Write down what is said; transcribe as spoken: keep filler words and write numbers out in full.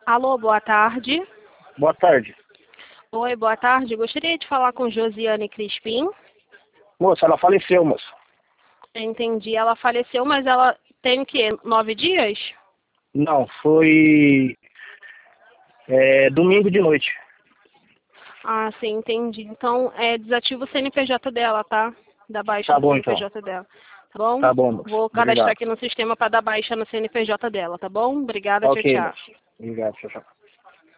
Alô, boa tarde. Boa tarde. Oi, boa tarde. Gostaria de falar com Josiane Crispim. Moça, ela faleceu, moça. Entendi. Ela faleceu, mas ela tem o quê? Nove dias? Não, foi é, domingo de noite. Ah, sim, entendi. Então, é, desativa o C N P J dela, tá? Da baixa Tá no bom, então. C N P J dela. Tá bom? Tá bom, moça. Vou cadastrar Obrigado. aqui no sistema para dar baixa no C N P J dela, tá bom? Obrigada, Tá tchau, ok, tchau. moça. Obrigado, tchau, tchau.